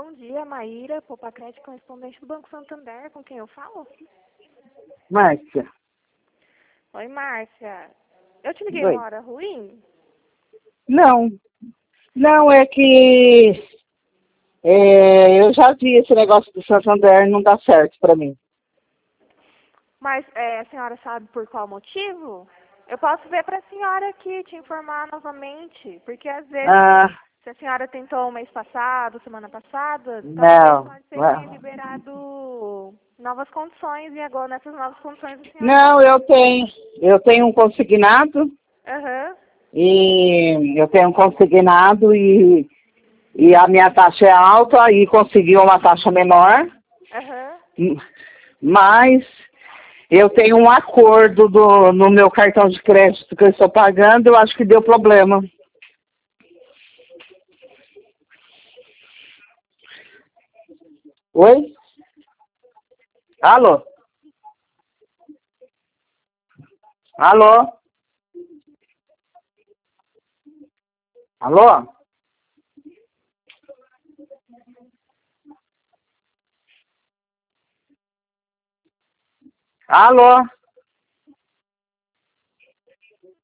Bom dia, Maíra, Popacred, correspondente do Banco Santander, com quem eu falo? Márcia. Oi, Márcia. Eu te liguei Oi. uma hora ruim? Não, não, é que eu já vi esse negócio do Santander, não dá certo pra mim. Mas a senhora sabe por qual motivo? Eu posso ver para a senhora aqui, te informar novamente, porque às vezes, se a senhora tentou mês passado, semana passada, talvez Não, pode ser que tenha liberado novas condições e agora nessas novas condições a senhora... não, eu tenho um consignado Aham. e a minha taxa é alta e consegui uma taxa menor, Aham. mas eu tenho um acordo no meu cartão de crédito que eu estou pagando, eu acho que deu problema. Oi? Alô? Alô? Alô? Alô?